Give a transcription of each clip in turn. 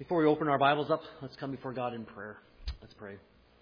Before we open our Bibles up, let's come before God in prayer. Let's pray.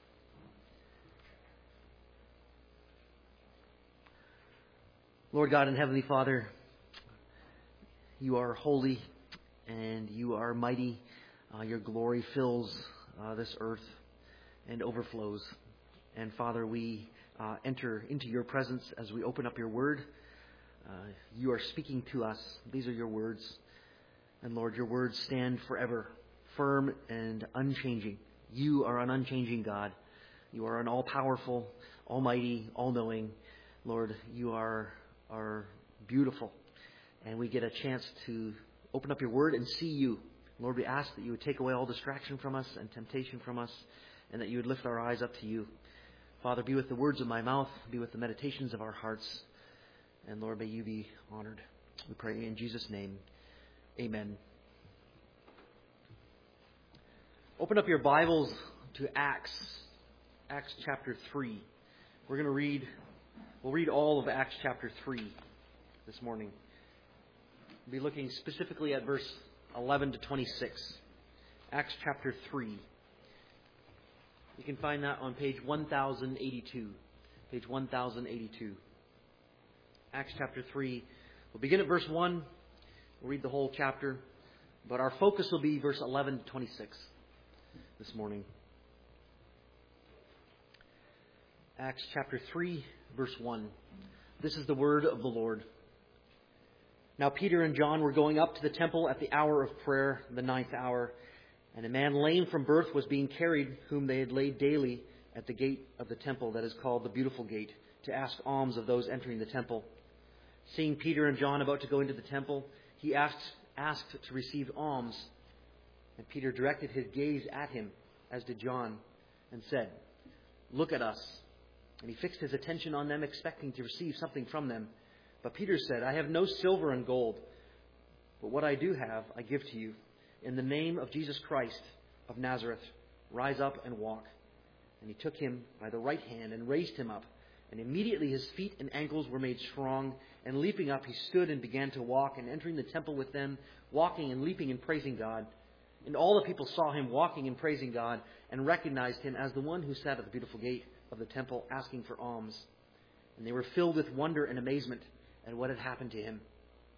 Lord God and Heavenly Father, you are holy and you are mighty. Your glory fills this earth and overflows. And Father, we enter into your presence as we open up your word. You are speaking to us. These are your words. And Lord, your words stand forever, firm and unchanging. You are an unchanging God. You are an all-powerful, almighty, all-knowing. Lord, you are beautiful. And we get a chance to open up your word and see you. Lord, we ask that you would take away all distraction from us and temptation from us, and that you would lift our eyes up to you. Father, be with the words of my mouth, be with the meditations of our hearts, and Lord, may you be honored. We pray in Jesus' name. Amen. Open up your Bibles to Acts chapter 3. We'll read all of Acts chapter 3 this morning. We'll be looking specifically at verse 11 to 26. Acts chapter 3. You can find that on page 1082. Page 1082. Acts chapter 3. We'll begin at verse 1. We'll read the whole chapter. But our focus will be verse 11 to 26 this morning. Acts chapter 3, verse 1. This is the word of the Lord. Now Peter and John were going up to the temple at the hour of prayer, the 9th hour, and a man lame from birth was being carried, whom they had laid daily at the gate of the temple that is called the Beautiful Gate, to ask alms of those entering the temple. Seeing Peter and John about to go into the temple, he asked to receive alms. And Peter directed his gaze at him, as did John, and said, "Look at us." And he fixed his attention on them, expecting to receive something from them. But Peter said, "I have no silver and gold, but what I do have I give to you. In the name of Jesus Christ of Nazareth, rise up and walk." And he took him by the right hand and raised him up. And immediately his feet and ankles were made strong. And leaping up, he stood and began to walk, and entering the temple with them, walking and leaping and praising God. And all the people saw him walking and praising God, and recognized him as the one who sat at the beautiful gate of the temple asking for alms. And they were filled with wonder and amazement at what had happened to him.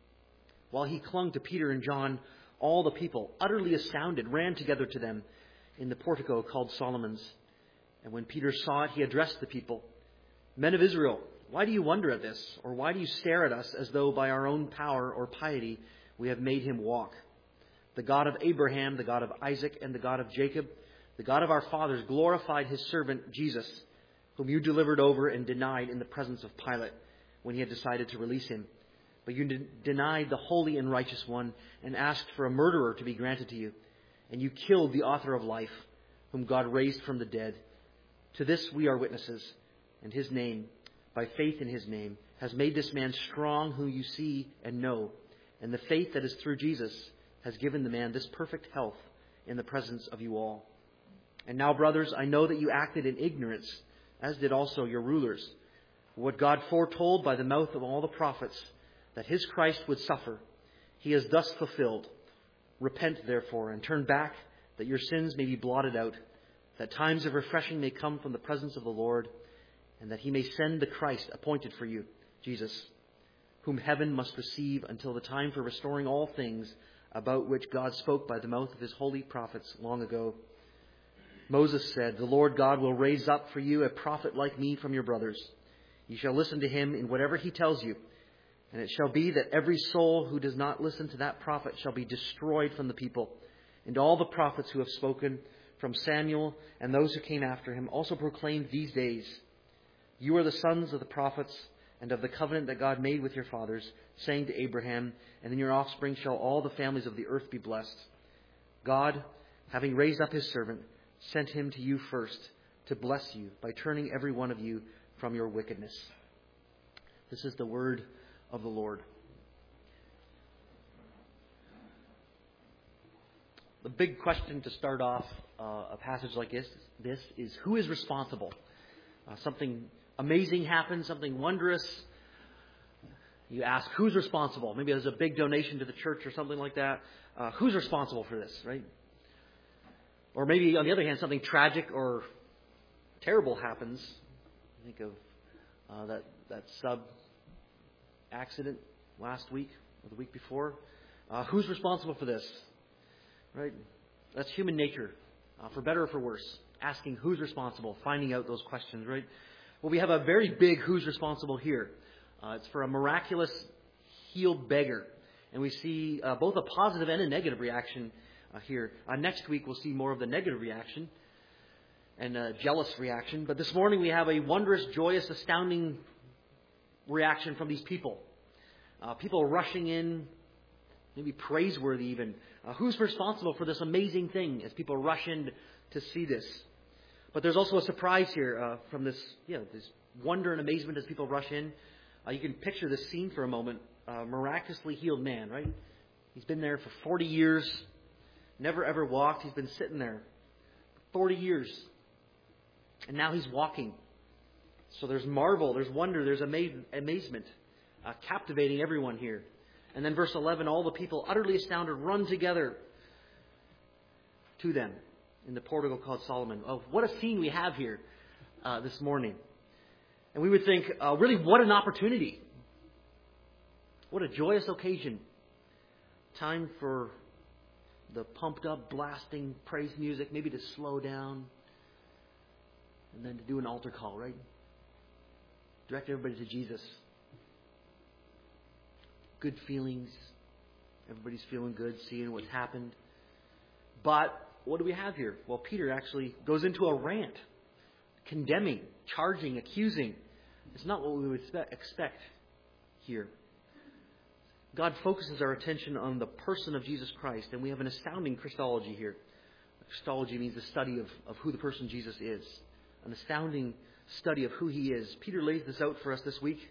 While he clung to Peter and John, all the people, utterly astounded, ran together to them in the portico called Solomon's. And when Peter saw it, he addressed the people, "Men of Israel, why do you wonder at this? Or why do you stare at us as though by our own power or piety we have made him walk? The God of Abraham, the God of Isaac, and the God of Jacob, the God of our fathers, glorified his servant Jesus, whom you delivered over and denied in the presence of Pilate when he had decided to release him. But you denied the holy and righteous one and asked for a murderer to be granted to you. And you killed the author of life, whom God raised from the dead. To this we are witnesses, and his name, by faith in his name, has made this man strong whom you see and know. And the faith that is through Jesus has given the man this perfect health in the presence of you all. And now, brothers, I know that you acted in ignorance, as did also your rulers. What God foretold by the mouth of all the prophets, that his Christ would suffer, he has thus fulfilled. Repent, therefore, and turn back, that your sins may be blotted out, that times of refreshing may come from the presence of the Lord, and that he may send the Christ appointed for you, Jesus, whom heaven must receive until the time for restoring all things, about which God spoke by the mouth of his holy prophets long ago. Moses said, "The Lord God will raise up for you a prophet like me from your brothers. You shall listen to him in whatever he tells you. And it shall be that every soul who does not listen to that prophet shall be destroyed from the people. And all the prophets who have spoken, from Samuel and those who came after him, also proclaimed these days. You are the sons of the prophets and of the covenant that God made with your fathers, saying to Abraham, and in your offspring shall all the families of the earth be blessed. God, having raised up his servant, sent him to you first to bless you by turning every one of you from your wickedness." This is the word of the Lord. The big question to start off a passage like this is, who is responsible? Something amazing happens, something wondrous. You ask, who's responsible? Maybe there's a big donation to the church or something like that. Who's responsible for this, right? Or maybe, on the other hand, something tragic or terrible happens. Think of that sub accident last week or the week before. Who's responsible for this? Right? That's human nature, for better or for worse. Asking who's responsible, finding out those questions, right? Well, we have a very big who's responsible here. It's for a miraculous healed beggar. And we see both a positive and a negative reaction here. Next week, we'll see more of the negative reaction and a jealous reaction. But this morning, we have a wondrous, joyous, astounding reaction from these people. People rushing in, maybe praiseworthy even. Who's responsible for this amazing thing as people rush in to see this? But there's also a surprise here from this wonder and amazement as people rush in. You can picture this scene for a moment. Miraculously healed man, right? He's been there for 40 years, never ever walked. He's been sitting there for 40 years. And now he's walking. So there's marvel, there's wonder, there's amazement, captivating everyone here. And then verse 11, all the people, utterly astounded, run together to them in the portico called Solomon. Oh, what a scene we have here this morning. And we would think, really, what an opportunity. What a joyous occasion. Time for the pumped up, blasting praise music, maybe to slow down. And then to do an altar call, right? Direct everybody to Jesus. Good feelings. Everybody's feeling good, seeing what's happened. But what do we have here? Well, Peter actually goes into a rant. Condemning, charging, accusing. It's not what we would expect here. God focuses our attention on the person of Jesus Christ, and we have an astounding Christology here. Christology means the study of who the person Jesus is. An astounding study of who He is. Peter lays this out for us this week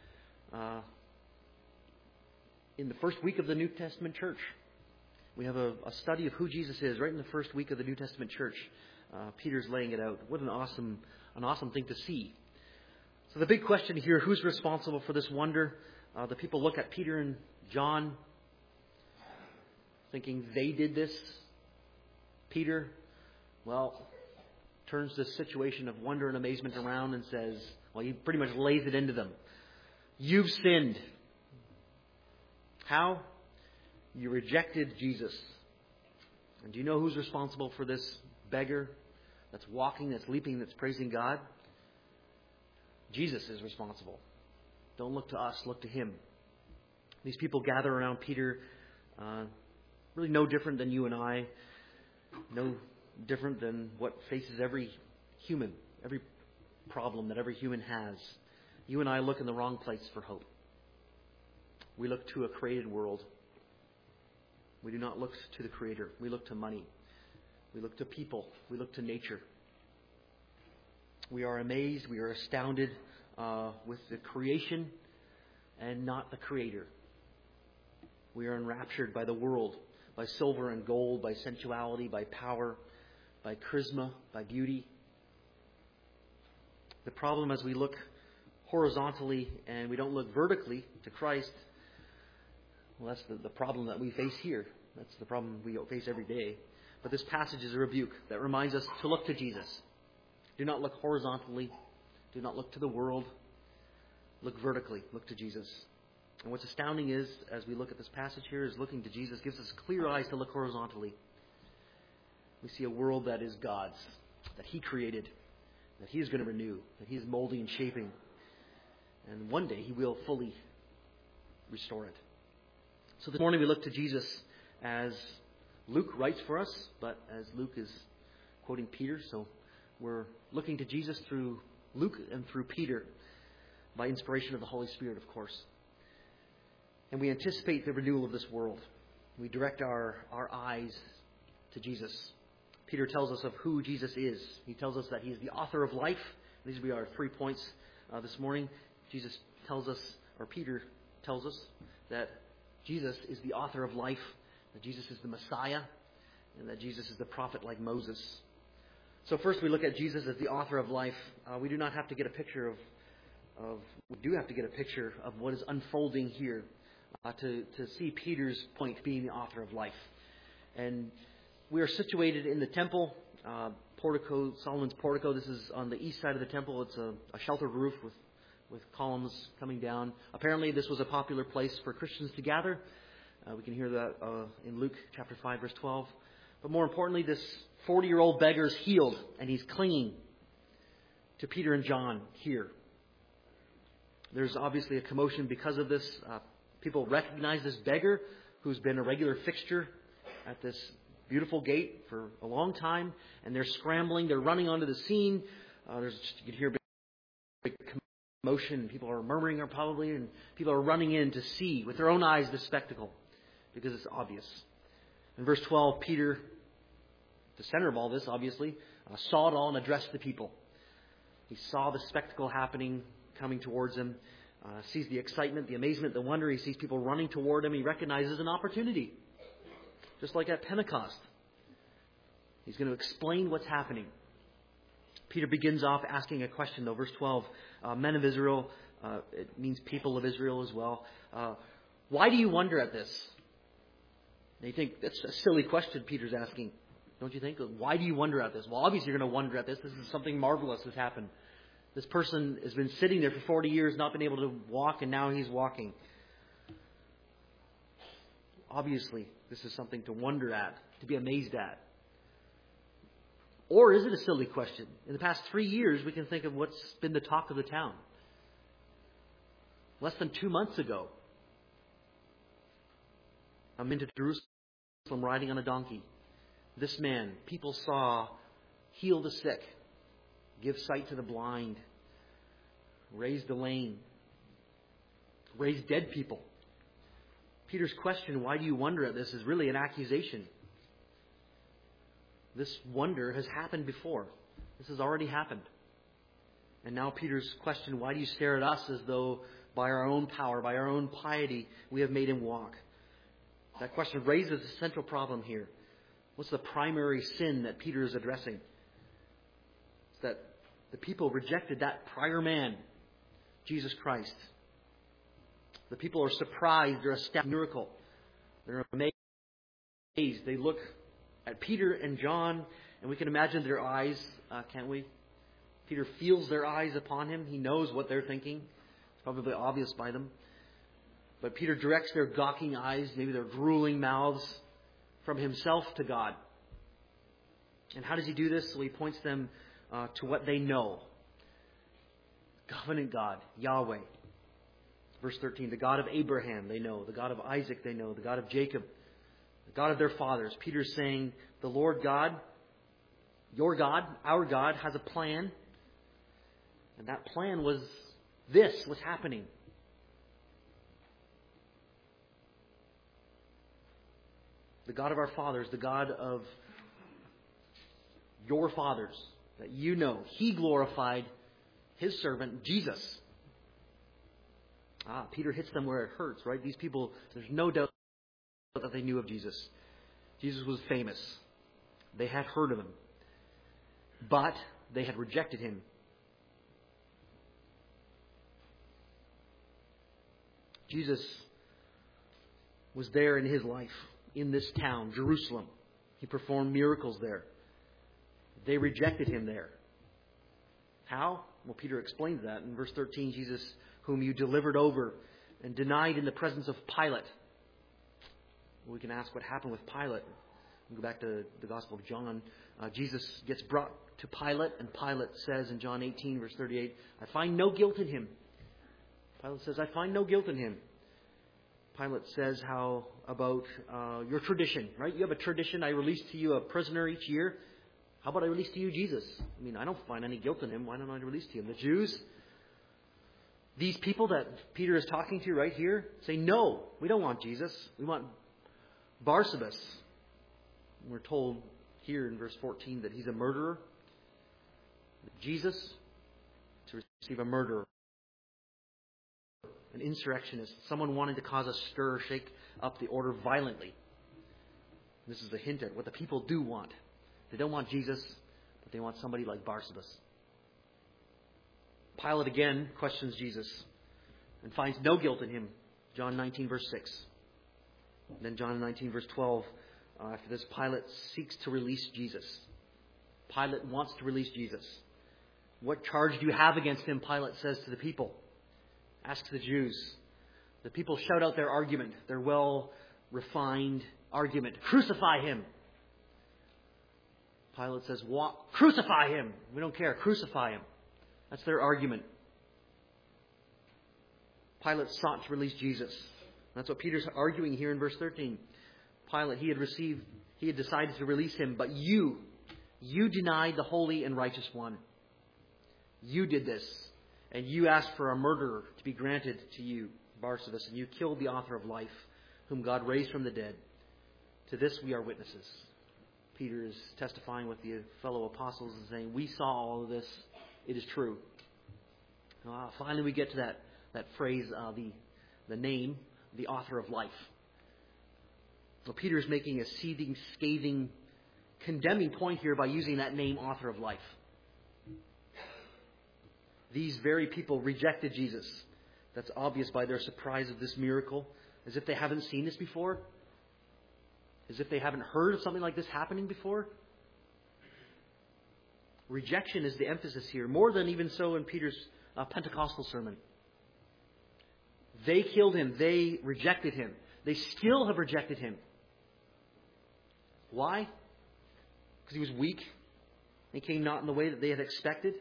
in the first week of the New Testament church. We have a study of who Jesus is right in the first week of the New Testament church. Peter's laying it out. What an awesome thing to see. So the big question here, who's responsible for this wonder? The people look at Peter and John thinking they did this. Peter, turns this situation of wonder and amazement around and says, he pretty much lays it into them. You've sinned. How? You rejected Jesus. And do you know who's responsible for this beggar that's walking, that's leaping, that's praising God? Jesus is responsible. Don't look to us, look to Him. These people gather around Peter, really no different than you and I, no different than what faces every human, every problem that every human has. You and I look in the wrong place for hope. We look to a created world. We do not look to the Creator. We look to money. We look to people. We look to nature. We are amazed. We are astounded with the creation and not the Creator. We are enraptured by the world, by silver and gold, by sensuality, by power, by charisma, by beauty. The problem as we look horizontally and we don't look vertically to Christ, that's the problem that we face here. That's the problem we face every day. But this passage is a rebuke that reminds us to look to Jesus. Do not look horizontally. Do not look to the world. Look vertically. Look to Jesus. And what's astounding is, as we look at this passage here, is looking to Jesus gives us clear eyes to look horizontally. We see a world that is God's, that He created, that He is going to renew, that He is molding and shaping. And one day He will fully restore it. So this morning we look to Jesus as Luke writes for us, but as Luke is quoting Peter, so we're looking to Jesus through Luke and through Peter by inspiration of the Holy Spirit, of course. And we anticipate the renewal of this world. We direct our eyes to Jesus. Peter tells us of who Jesus is. He tells us that He is the author of life. These will be our 3 points this morning. Peter tells us that Jesus is the author of life, that Jesus is the Messiah, and that Jesus is the prophet like Moses. So first we look at Jesus as the author of life. We do not have to get a picture we do have to get a picture of what is unfolding here to see Peter's point being the author of life. And We are situated in the temple, portico, Solomon's portico. This is on the east side of the temple. It's a sheltered roof with columns coming down. Apparently, this was a popular place for Christians to gather. We can hear that in Luke chapter 5, verse 12. But more importantly, this 40-year-old beggar is healed, and he's clinging to Peter and John here. There's obviously a commotion because of this. People recognize this beggar who's been a regular fixture at this beautiful gate for a long time, and they're scrambling. They're running onto the scene. You can hear a big commotion. People are murmuring, probably, and people are running in to see with their own eyes this spectacle because it's obvious. In verse 12, Peter, the center of all this, obviously, saw it all and addressed the people. He saw the spectacle happening, coming towards him, sees the excitement, the amazement, the wonder. He sees people running toward him. He recognizes an opportunity. Just like at Pentecost. He's going to explain what's happening. Peter begins off asking a question, though. Verse 12, men of Israel, it means people of Israel as well. Why do you wonder at this? And you think, that's a silly question Peter's asking. Don't you think? Why do you wonder at this? Well, obviously you're going to wonder at this. This is something marvelous has happened. This person has been sitting there for 40 years, not been able to walk, and now he's walking. Obviously, this is something to wonder at, to be amazed at. Or is it a silly question? In the past 3 years, we can think of what's been the talk of the town. Less than 2 months ago, I'm into Jerusalem riding on a donkey. This man, people saw, heal the sick, give sight to the blind, raise the lame, raise dead people. Peter's question, why do you wonder at this, is really an accusation. This wonder has happened before. This has already happened. And now Peter's question, why do you stare at us as though by our own power, by our own piety, we have made him walk? That question raises a central problem here. What's the primary sin that Peter is addressing? It's that the people rejected that prior man, Jesus Christ. The people are surprised. They're astounded at the miracle. They're amazed. They look at Peter and John, and we can imagine their eyes, can't we? Peter feels their eyes upon him. He knows what they're thinking. It's probably obvious by them. But Peter directs their gawking eyes, maybe their drooling mouths, from himself to God. And how does he do this? So he points them to what they know. Covenant God, Yahweh. Verse 13, the God of Abraham they know, the God of Isaac they know, the God of Jacob, the God of their fathers. Peter's saying, the Lord God, your God, our God, has a plan. And that plan was this, what's happening. The God of our fathers, the God of your fathers, that you know, He glorified His servant, Jesus. Peter hits them where it hurts, right? These people, there's no doubt that they knew of Jesus. Jesus was famous. They had heard of Him. But they had rejected Him. Jesus was there in His life, in this town, Jerusalem. He performed miracles there. They rejected Him there. How? Well, Peter explains that in verse 13. Jesus, whom you delivered over and denied in the presence of Pilate. We can ask what happened with Pilate. We go back to the Gospel of John. Jesus gets brought to Pilate, and Pilate says in John 18, verse 38, I find no guilt in him. Pilate says, I find no guilt in him. Pilate says, how about your tradition, right? You have a tradition. I release to you a prisoner each year. How about I release to you Jesus? I mean, I don't find any guilt in him. Why don't I release to him? The Jews, these people that Peter is talking to right here, say, no, we don't want Jesus. We want Barsabas. We're told here in verse 14 that he's a murderer. Jesus, to receive a murderer. An insurrectionist, someone wanting to cause a stir, shake up the order violently. This is a hint at what the people do want. They don't want Jesus, but they want somebody like Barsabas. Pilate again questions Jesus and finds no guilt in him. John 19, verse 6. And then John 19, verse 12. After this, Pilate seeks to release Jesus. Pilate wants to release Jesus. What charge do you have against him? Pilate says to the people. Asks the Jews. The people shout out their argument, their well-refined argument. Crucify him. Pilate says, crucify him. We don't care. Crucify him. That's their argument. Pilate sought to release Jesus. That's what Peter's arguing here in verse 13. Pilate, he had decided to release him, but you denied the holy and righteous one. You did this, and you asked for a murderer to be granted to you, Barsabas, and you killed the author of life, whom God raised from the dead. To this we are witnesses. Peter is testifying with the fellow apostles and saying, we saw all of this. It is true. Finally we get to that phrase, the name, the author of life. Well, Peter is making a seething, scathing, condemning point here by using that name, author of life. These very people rejected Jesus. That's obvious by their surprise of this miracle, as if they haven't seen this before, as if they haven't heard of something like this happening before. Rejection is the emphasis here, more than even so in Peter's Pentecostal sermon. They killed him. They rejected him. They still have rejected him. Why? Because he was weak. He came not in the way that they had expected.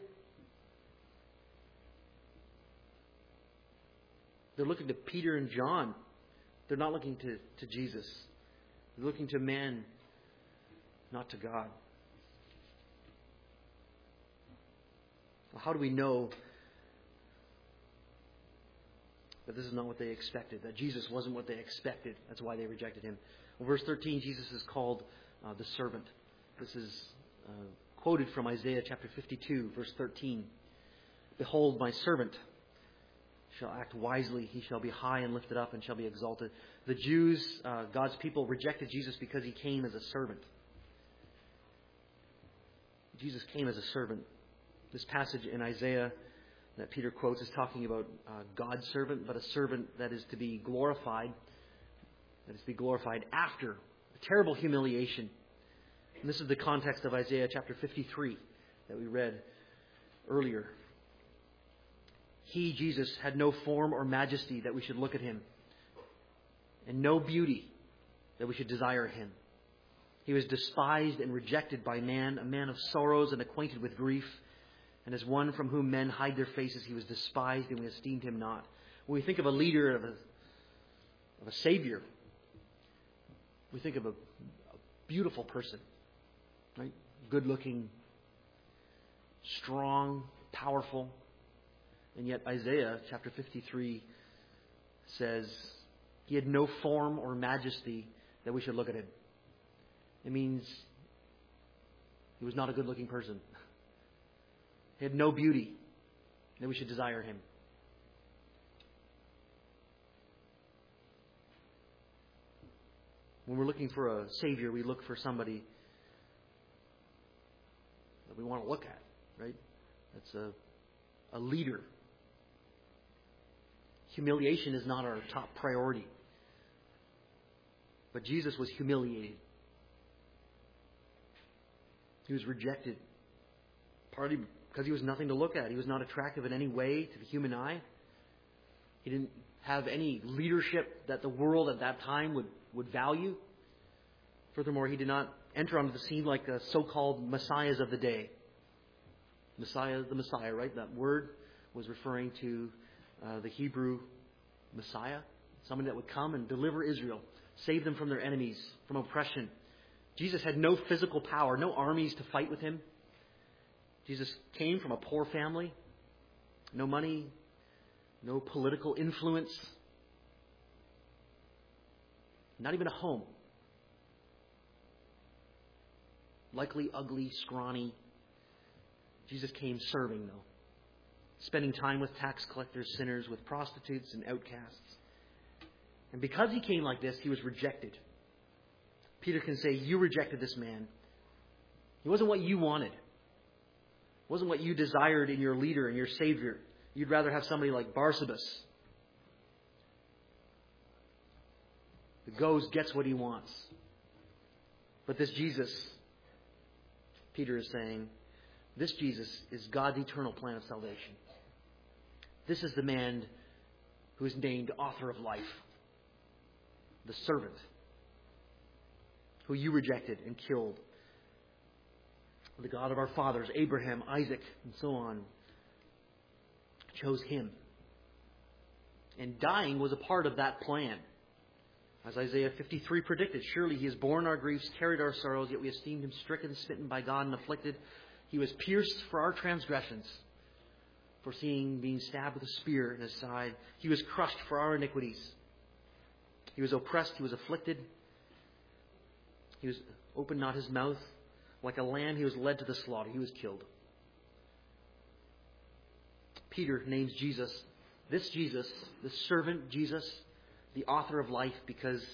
They're looking to Peter and John. They're not looking to Jesus. They're looking to man, not to God. Well, how do we know that this is not what they expected, that Jesus wasn't what they expected? That's why they rejected him. Well, verse 13, Jesus is called the servant. This is quoted from Isaiah chapter 52, verse 13. Behold, my servant shall act wisely. He shall be high and lifted up and shall be exalted. The Jews, God's people, rejected Jesus because he came as a servant. Jesus came as a servant. This passage in Isaiah that Peter quotes is talking about God's servant, but a servant that is to be glorified. That is to be glorified after a terrible humiliation. And this is the context of Isaiah chapter 53 that we read earlier. He, Jesus, had no form or majesty that we should look at him, and no beauty that we should desire him. He was despised and rejected by man, a man of sorrows and acquainted with grief. And as one from whom men hide their faces, he was despised, and we esteemed him not. When we think of a leader, of a Savior, we think of a beautiful person, right? Good-looking, strong, powerful. And yet Isaiah chapter 53 says he had no form or majesty that we should look at him. It means he was not a good-looking person. He had no beauty that we should desire him. When we're looking for a Savior, we look for somebody that we want to look at, right? That's a leader. Humiliation is not our top priority. But Jesus was humiliated. He was rejected. Partly because he was nothing to look at. He was not attractive in any way to the human eye. He didn't have any leadership that the world at that time would value. Furthermore, he did not enter onto the scene like the so-called messiahs of the day. The Messiah, right? That word was referring to the Hebrew Messiah, someone that would come and deliver Israel, save them from their enemies, from oppression. Jesus had no physical power, no armies to fight with him. Jesus came from a poor family, no money, no political influence, not even a home. Likely ugly, scrawny. Jesus came serving, though. Spending time with tax collectors, sinners, with prostitutes and outcasts. And because he came like this, he was rejected. Peter can say, you rejected this man. He wasn't what you wanted. It wasn't what you desired in your leader and your Savior. You'd rather have somebody like Barsabas, who goes, gets what he wants. But this Jesus, Peter is saying, this Jesus is God's eternal plan of salvation. This is the man who is named author of life, the servant who you rejected and killed. The God of our fathers, Abraham, Isaac, and so on, chose him. And dying was a part of that plan. As Isaiah 53 predicted, surely he has borne our griefs, carried our sorrows, yet we esteemed him stricken, smitten by God, and afflicted. He was pierced for our transgressions, being stabbed with a spear in his side. He was crushed for our iniquities. He was oppressed, he was afflicted. He was opened not his mouth. Like a lamb, he was led to the slaughter. He was killed. Peter names Jesus, this servant Jesus, the author of life, because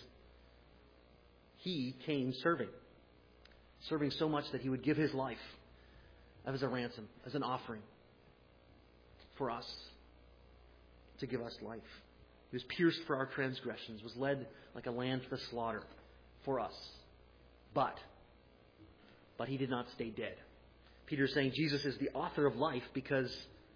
he came serving so much that he would give his life as a ransom, as an offering for us, to give us life. He was pierced for our transgressions, was led like a lamb to the slaughter for us. But he did not stay dead. Peter is saying Jesus is the author of life because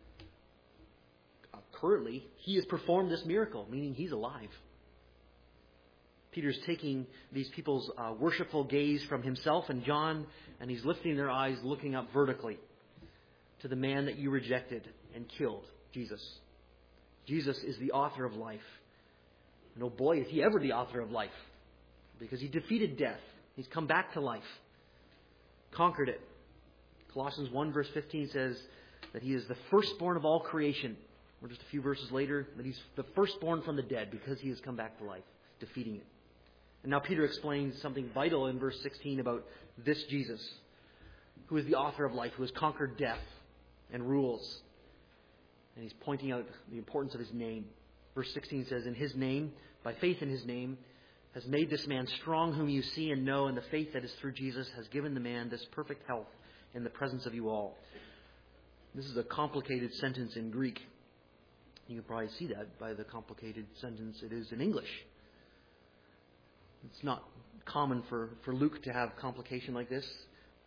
currently he has performed this miracle, meaning he's alive. Peter's taking these people's worshipful gaze from himself and John, and he's lifting their eyes, looking up vertically to the man that you rejected and killed, Jesus. Jesus is the author of life. And oh boy, is he ever the author of life, because he defeated death. He's come back to life, conquered it. Colossians 1 verse 15 says that he is the firstborn of all creation. Or just a few verses later, that he's the firstborn from the dead because he has come back to life, defeating it. And now Peter explains something vital in verse 16 about this Jesus, who is the author of life, who has conquered death and rules. And he's pointing out the importance of his name. Verse 16 says, in his name, by faith in his name, has made this man strong whom you see and know, and the faith that is through Jesus has given the man this perfect health in the presence of you all. This is a complicated sentence in Greek. You can probably see that by the complicated sentence it is in English. It's not common for Luke to have complication like this.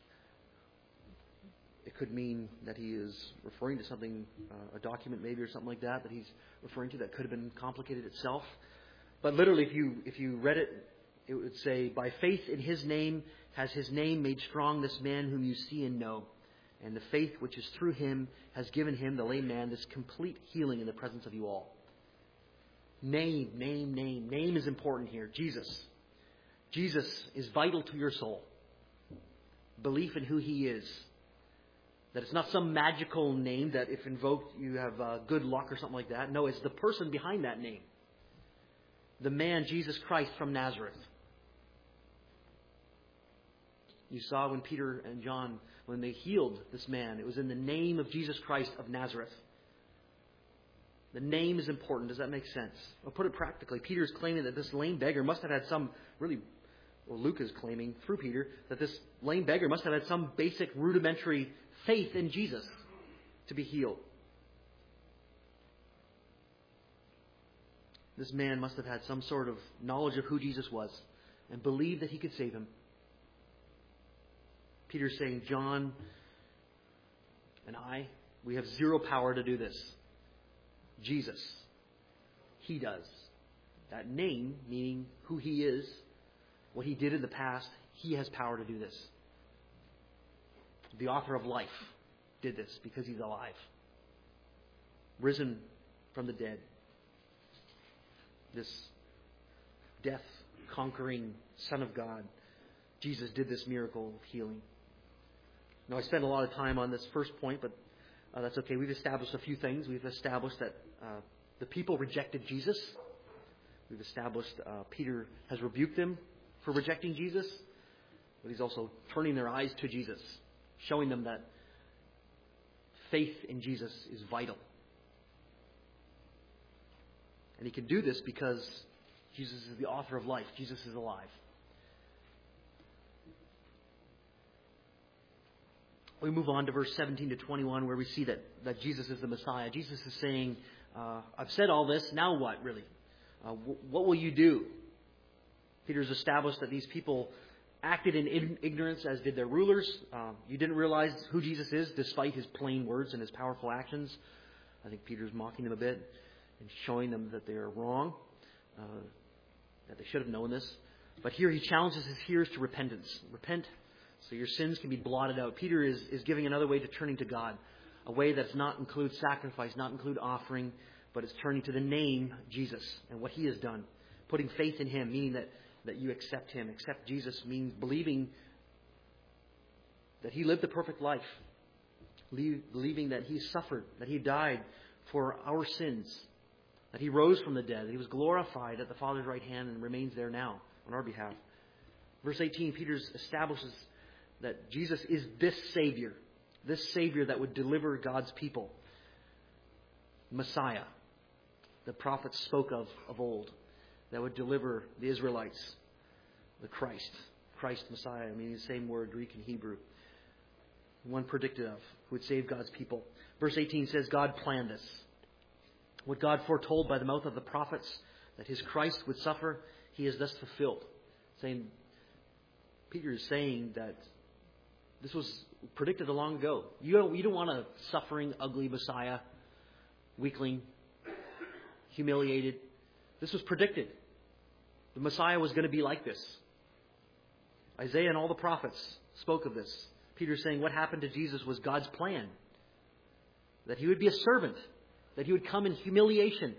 It could mean that he is referring to something, a document maybe or something like that he's referring to that could have been complicated itself. But literally, if you read it, it would say, by faith in his name has his name made strong this man whom you see and know. And the faith which is through him has given him, the lame man, this complete healing in the presence of you all. Name. Name is important here. Jesus. Jesus is vital to your soul. Belief in who he is. That it's not some magical name that if invoked you have good luck or something like that. No, it's the person behind that name. The man, Jesus Christ from Nazareth. You saw when Peter and John, when they healed this man, it was in the name of Jesus Christ of Nazareth. The name is important. Does that make sense? I'll put it practically. Peter is claiming that this lame beggar must have had some Luke is claiming through Peter that this lame beggar must have had some basic rudimentary faith in Jesus to be healed. This man must have had some sort of knowledge of who Jesus was and believed that he could save him. Peter's saying, John and I, we have zero power to do this. Jesus, he does. That name, meaning who he is, what he did in the past, he has power to do this. The author of life did this because he's alive. Risen from the dead. This death-conquering Son of God. Jesus did this miracle of healing. Now, I spent a lot of time on this first point, but that's okay. We've established a few things. We've established that the people rejected Jesus. We've established Peter has rebuked them for rejecting Jesus, but he's also turning their eyes to Jesus, showing them that faith in Jesus is vital. And he can do this because Jesus is the author of life. Jesus is alive. We move on to verse 17 to 21 where we see that Jesus is the Messiah. Jesus is saying, I've said all this, now what really? What will you do? Peter's established that these people acted in ignorance as did their rulers. You didn't realize who Jesus is despite his plain words and his powerful actions. I think Peter's mocking them a bit and showing them that they are wrong, that they should have known this. But here he challenges his hearers to repentance. Repent so your sins can be blotted out. Peter is giving another way to turning to God, a way that does not include sacrifice, not include offering, but it's turning to the name Jesus and what he has done. Putting faith in him, meaning that you accept him. Accept Jesus means believing that he lived the perfect life. Believing that he suffered, that he died for our sins, that he rose from the dead, that he was glorified at the Father's right hand and remains there now on our behalf. Verse 18, Peter establishes that Jesus is this Savior that would deliver God's people. Messiah, the prophets spoke of old, that would deliver the Israelites. The Christ, Messiah, I mean the same word, Greek and Hebrew. One predicted of, who would save God's people. Verse 18 says, God planned this. What God foretold by the mouth of the prophets, that his Christ would suffer, he has thus fulfilled. Peter is saying that this was predicted long ago. You don't want a suffering, ugly Messiah, weakling, humiliated. This was predicted. The Messiah was going to be like this. Isaiah and all the prophets spoke of this. Peter's saying what happened to Jesus was God's plan. That he would be a servant. That he would come in humiliation.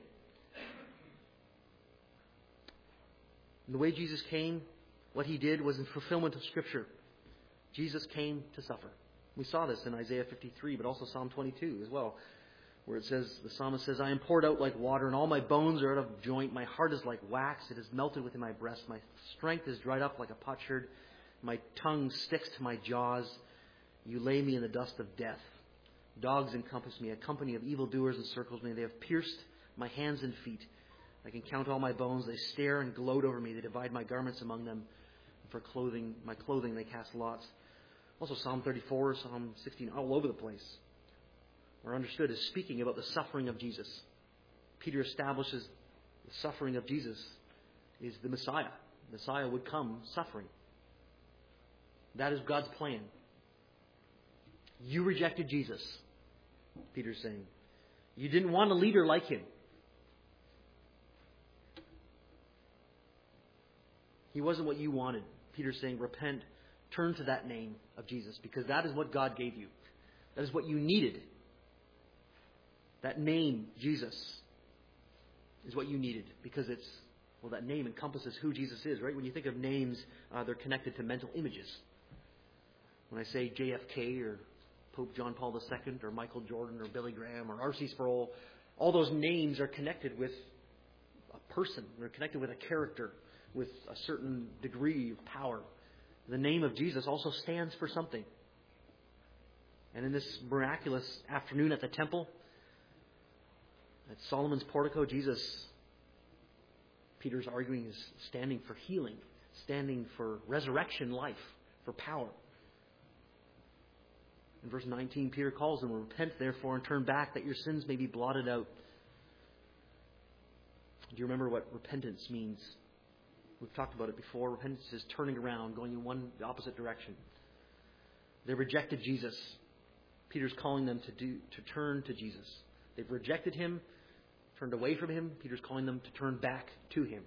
And the way Jesus came, what he did was in fulfillment of Scripture. Jesus came to suffer. We saw this in Isaiah 53, but also Psalm 22 as well, where it says, the psalmist says, I am poured out like water, and all my bones are out of joint. My heart is like wax. It is melted within my breast. My strength is dried up like a potsherd. My tongue sticks to my jaws. You lay me in the dust of death. Dogs encompass me. A company of evildoers encircles me. They have pierced my hands and feet. I can count all my bones. They stare and gloat over me. They divide my garments among them. For my clothing they cast lots. Also Psalm 34, Psalm 16, all over the place are understood as speaking about the suffering of Jesus. Peter establishes the suffering of Jesus is the Messiah. The Messiah would come suffering. That is God's plan. You rejected Jesus, Peter's saying. You didn't want a leader like him. He wasn't what you wanted. Peter's saying, repent, turn to that name of Jesus, because that is what God gave you. That is what you needed. That name, Jesus, is what you needed, because that name encompasses who Jesus is, right? When you think of names, they're connected to mental images. When I say JFK or Pope John Paul II or Michael Jordan or Billy Graham or R.C. Sproul, all those names are connected with a person. They're connected with a character, with a certain degree of power. The name of Jesus also stands for something. And in this miraculous afternoon at the temple, at Solomon's portico, Jesus, Peter's arguing, is standing for healing, standing for resurrection life, for power. In verse 19, Peter calls them, repent therefore and turn back that your sins may be blotted out. Do you remember what repentance means? We've talked about it before. Repentance is turning around, going in the opposite direction. They rejected Jesus. Peter's calling them to turn to Jesus. They've rejected him, turned away from him. Peter's calling them to turn back to him.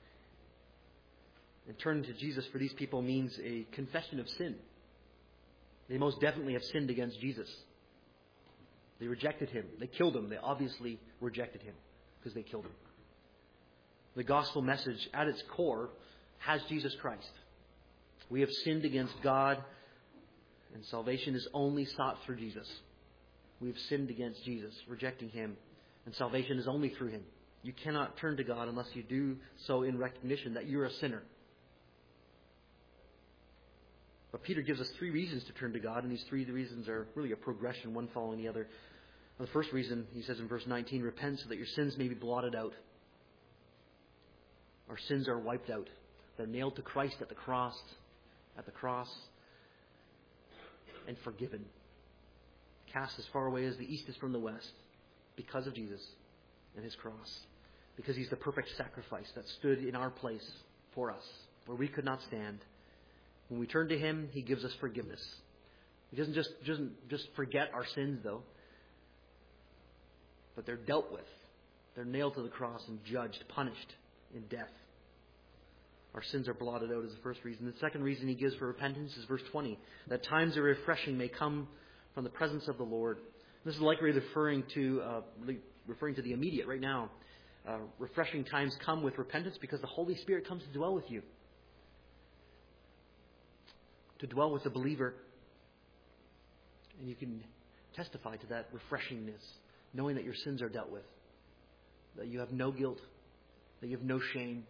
And turning to Jesus for these people means a confession of sin. They most definitely have sinned against Jesus. They rejected him. They killed him. They obviously rejected him because they killed him. The gospel message at its core has Jesus Christ. We have sinned against God, and salvation is only sought through Jesus. We have sinned against Jesus, rejecting him, and salvation is only through him. You cannot turn to God unless you do so in recognition that you're a sinner. But Peter gives us 3 reasons to turn to God, and these 3 reasons are really a progression, one following the other. The first reason, he says in verse 19, repent so that your sins may be blotted out. Our sins are wiped out. They're nailed to Christ at the cross, and forgiven. Cast as far away as the east is from the west, because of Jesus and his cross. Because he's the perfect sacrifice that stood in our place for us, where we could not stand. When we turn to Him, He gives us forgiveness. He doesn't just forget our sins, though, but they're dealt with. They're nailed to the cross and judged, punished in death. Our sins are blotted out is the first reason. The second reason He gives for repentance is verse 20, that times of refreshing may come from the presence of the Lord. This is likely referring to the immediate right now. Refreshing times come with repentance because the Holy Spirit comes to dwell with you. To dwell with the believer. And you can testify to that refreshingness, knowing that your sins are dealt with. That you have no guilt. That you have no shame.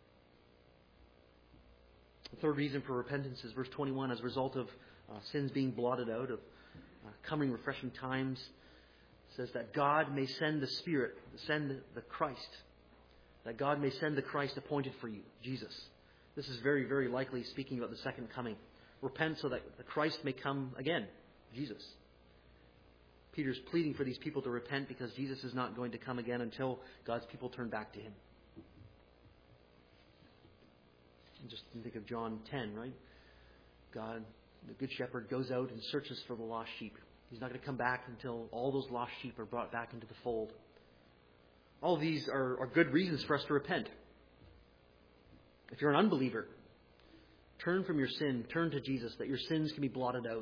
The third reason for repentance is verse 21, as a result of sins being blotted out, of coming refreshing times, says that God may send the Spirit, send the Christ. That God may send the Christ appointed for you, Jesus. This is very, very likely speaking about the second coming. Repent so that the Christ may come again, Jesus. Peter's pleading for these people to repent because Jesus is not going to come again until God's people turn back to Him. And just think of John 10, right? God, the Good Shepherd, goes out and searches for the lost sheep. He's not going to come back until all those lost sheep are brought back into the fold. All of these are good reasons for us to repent. If you're an unbeliever, turn from your sin, turn to Jesus, that your sins can be blotted out.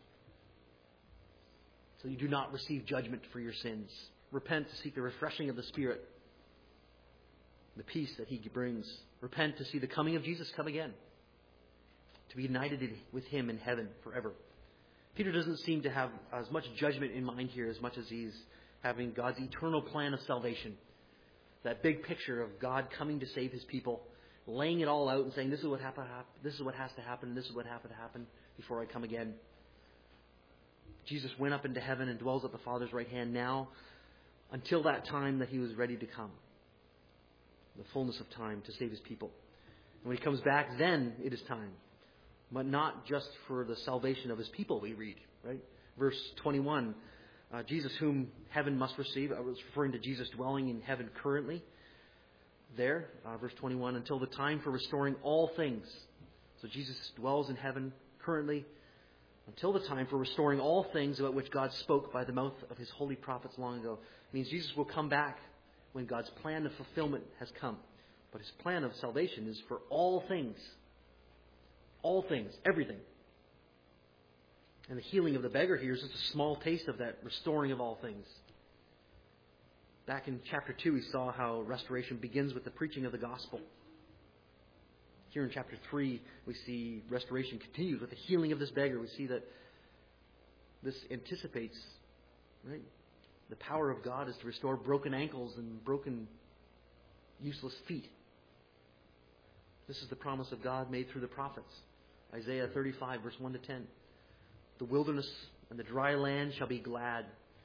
So you do not receive judgment for your sins. Repent to seek the refreshing of the Spirit, the peace that He brings. Repent to see the coming of Jesus come again, to be united with Him in heaven forever. Peter doesn't seem to have as much judgment in mind here as much as he's having God's eternal plan of salvation. That big picture of God coming to save His people, laying it all out and saying, this is what has to happen, and this is what has to happen before I come again. Jesus went up into heaven and dwells at the Father's right hand now until that time that He was ready to come. The fullness of time to save His people. And when He comes back, then it is time. But not just for the salvation of His people, we read, right? Verse 21, Jesus whom heaven must receive. I was referring to Jesus dwelling in heaven currently. There, verse 21, until the time for restoring all things. So Jesus dwells in heaven currently until the time for restoring all things about which God spoke by the mouth of His holy prophets long ago. It means Jesus will come back when God's plan of fulfillment has come. But His plan of salvation is for all things. All things, everything. And the healing of the beggar here is just a small taste of that restoring of all things. Back in chapter 2, we saw how restoration begins with the preaching of the gospel. Here in chapter 3, we see restoration continues with the healing of this beggar. We see that this anticipates, right? The power of God is to restore broken ankles and broken, useless feet. This is the promise of God made through the prophets. Isaiah 35, verse 1 to 10. The wilderness and the dry land shall be glad.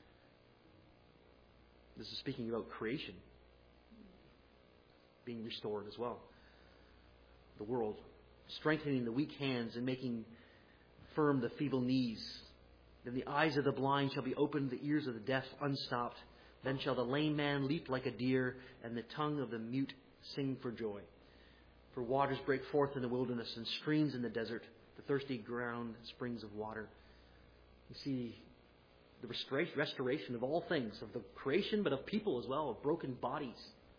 This is speaking about creation being restored as well. The world strengthening the weak hands and making firm the feeble knees. Then the eyes of the blind shall be opened, the ears of the deaf unstopped. Then shall the lame man leap like a deer, and the tongue of the mute sing for joy. For waters break forth in the wilderness, and streams in the desert. The thirsty ground, springs of water. You see the restoration of all things, of the creation, but of people as well, of broken bodies.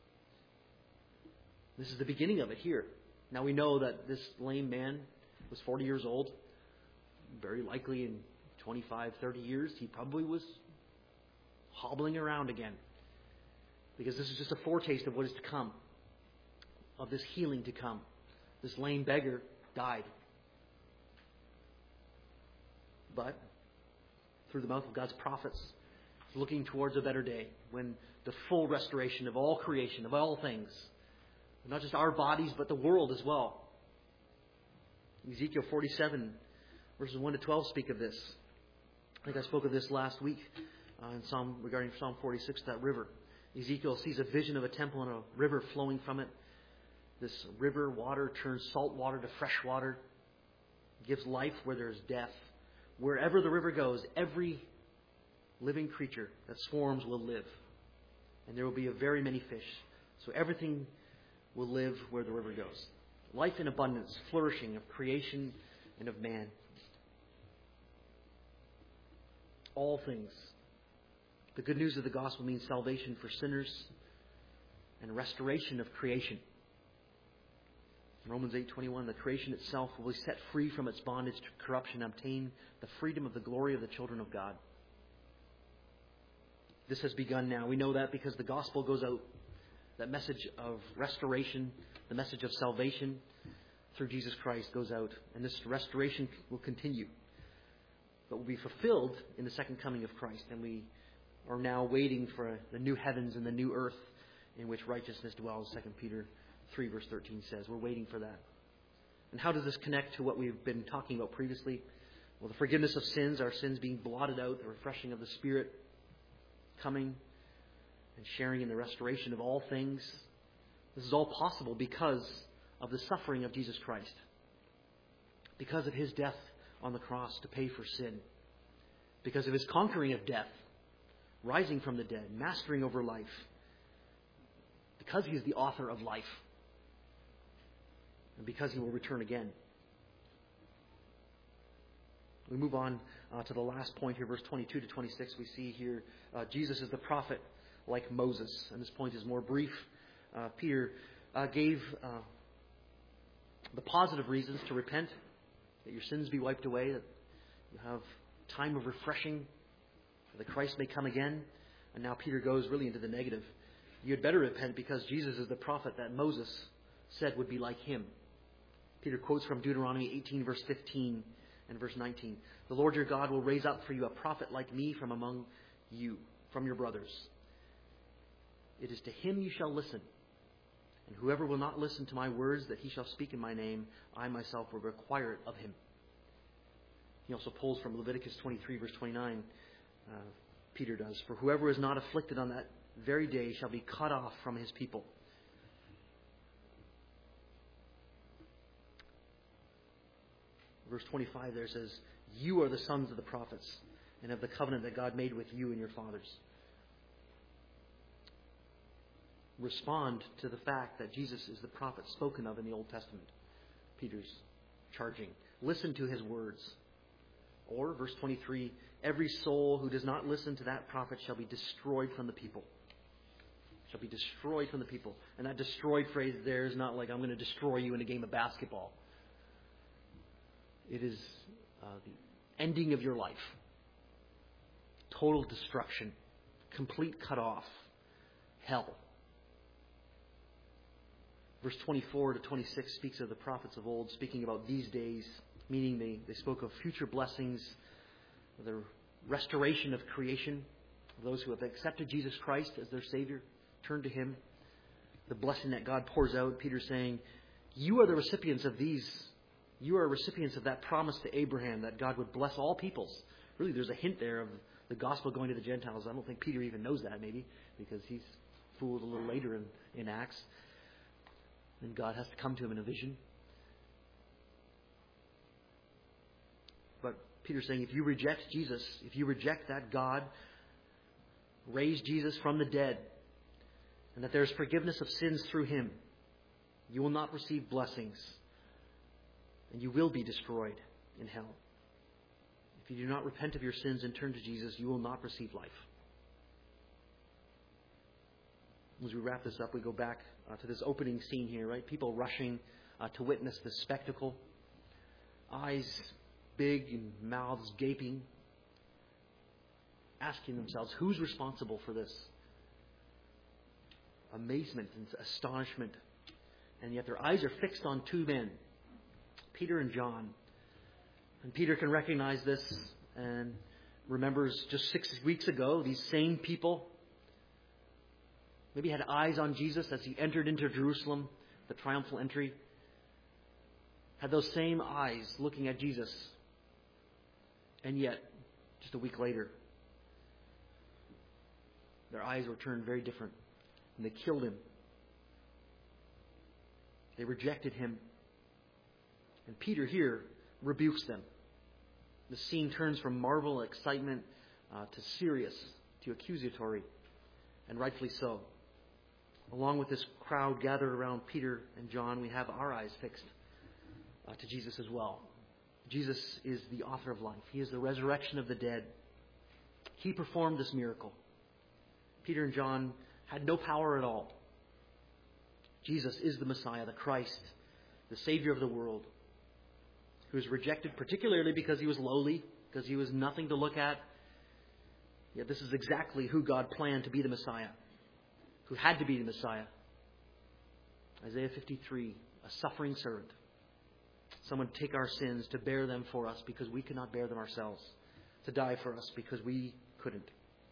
This is the beginning of it here. Now we know that this lame man was 40 years old. Very likely in 25, 30 years, he probably was hobbling around again. Because this is just a foretaste of what is to come. Of this healing to come. This lame beggar died. But through the mouth of God's prophets, looking towards a better day when the full restoration of all creation, of all things, not just our bodies, but the world as well. Ezekiel 47, verses 1 to 12 speak of this. I think I spoke of this last week regarding Psalm 46, that river. Ezekiel sees a vision of a temple and a river flowing from it. This river water turns salt water to fresh water, gives life where there is death. Wherever the river goes, every living creature that swarms will live. And there will be a very many fish. So everything will live where the river goes. Life in abundance, flourishing of creation and of man. All things. The good news of the gospel means salvation for sinners and restoration of creation. Romans 8:21, the creation itself will be set free from its bondage to corruption and obtain the freedom of the glory of the children of God. This has begun now. We know that because the gospel goes out. That message of restoration, the message of salvation through Jesus Christ goes out. And this restoration will continue. But will be fulfilled in the second coming of Christ. And we are now waiting for the new heavens and the new earth in which righteousness dwells, 2 Peter 3 verse 13 says. We're waiting for that. And how does this connect to what we've been talking about previously? Well, the forgiveness of sins, our sins being blotted out, the refreshing of the Spirit coming and sharing in the restoration of all things. This is all possible because of the suffering of Jesus Christ. Because of His death on the cross to pay for sin. Because of His conquering of death, rising from the dead, mastering over life. Because He is the author of life. And because He will return again. We move on to the last point here, verse 22 to 26. We see here Jesus is the prophet like Moses. And this point is more brief. Peter gave the positive reasons to repent, that your sins be wiped away, that you have time of refreshing, that Christ may come again. And now Peter goes really into the negative. You had better repent because Jesus is the prophet that Moses said would be like him. Peter quotes from Deuteronomy 18 verse 15 and verse 19. The Lord your God will raise up for you a prophet like me from among you, from your brothers. It is to him you shall listen. And whoever will not listen to my words that he shall speak in my name, I myself will require it of him. He also pulls from Leviticus 23 verse 29. Peter does. For whoever is not afflicted on that very day shall be cut off from his people. Verse 25 there says, you are the sons of the prophets and of the covenant that God made with you and your fathers. Respond to the fact that Jesus is the prophet spoken of in the Old Testament. Peter's charging. Listen to his words. Or, verse 23, every soul who does not listen to that prophet shall be destroyed from the people. Shall be destroyed from the people. And that destroyed phrase there is not like I'm going to destroy you in a game of basketball. It is the ending of your life. Total destruction. Complete cut off. Hell. Verse 24 to 26 speaks of the prophets of old, speaking about these days, meaning they spoke of future blessings, the restoration of creation, of those who have accepted Jesus Christ as their Savior, turned to Him, the blessing that God pours out. Peter's saying, you are the recipients of these. You are recipients of that promise to Abraham that God would bless all peoples. Really, there's a hint there of the gospel going to the Gentiles. I don't think Peter even knows that, maybe, because he's fooled a little later in Acts. And God has to come to him in a vision. But Peter's saying, if you reject Jesus, if you reject that God raised Jesus from the dead, and that there is forgiveness of sins through Him, you will not receive blessings, and you will be destroyed in hell. If you do not repent of your sins and turn to Jesus, you will not receive life. As we wrap this up, we go back to this opening scene here, right? People rushing to witness this spectacle. Eyes big and mouths gaping. Asking themselves, who's responsible for this? Amazement and astonishment. And yet their eyes are fixed on two men, Peter and John. And Peter can recognize this and remembers just 6 weeks ago, these same people maybe had eyes on Jesus as He entered into Jerusalem, the triumphal entry. Had those same eyes looking at Jesus. And yet, just a week later, their eyes were turned very different. And they killed Him. They rejected Him. And Peter here rebukes them. The scene turns from marvel and excitement to serious, to accusatory, and rightfully so. Along with this crowd gathered around Peter and John, we have our eyes fixed to Jesus as well. Jesus is the author of life. He is the resurrection of the dead. He performed this miracle. Peter and John had no power at all. Jesus is the Messiah, the Christ, the Savior of the world, who was rejected particularly because he was lowly, because he was nothing to look at. Yet this is exactly who God planned to be the Messiah, who had to be the Messiah. Isaiah 53, a suffering servant. Someone to take our sins, to bear them for us because we could not bear them ourselves, to die for us because we couldn't.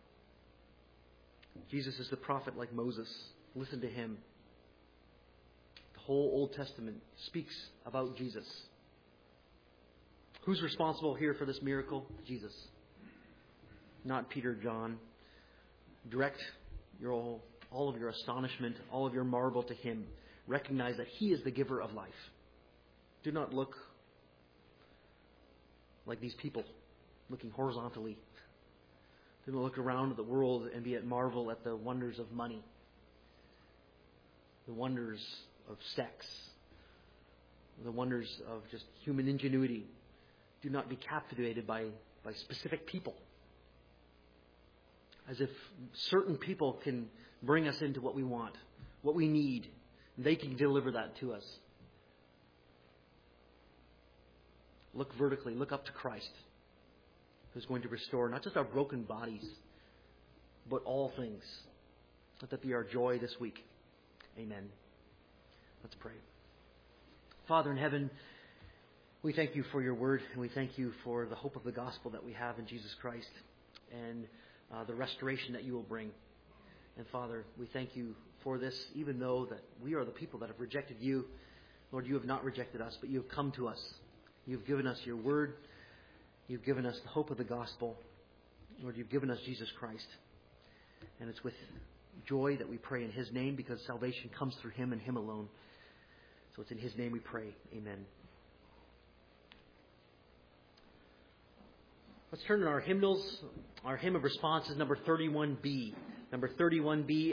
Jesus is the prophet like Moses. Listen to him. The whole Old Testament speaks about Jesus. Who's responsible here for this miracle? Jesus. Not Peter, John. Direct all of your astonishment, all of your marvel to him. Recognize that he is the giver of life. Do not look like these people, looking horizontally. Do not look around at the world and be at marvel at the wonders of money, the wonders of sex, the wonders of just human ingenuity. Do not be captivated by specific people, as if certain people can bring us into what we want, what we need. They can deliver that to us. Look vertically, look up to Christ, who's going to restore not just our broken bodies, but all things. Let that be our joy this week. Amen. Let's pray. Father in heaven, we thank you for your word, and we thank you for the hope of the gospel that we have in Jesus Christ, and the restoration that you will bring. And Father, we thank you for this, even though that we are the people that have rejected you. Lord, you have not rejected us, but you have come to us. You've given us your word. You've given us the hope of the gospel. Lord, you've given us Jesus Christ. And it's with joy that we pray in his name, because salvation comes through him and him alone. So it's in his name we pray. Amen. Let's turn to our hymnals. Our hymn of response is number 31B. Number 31B.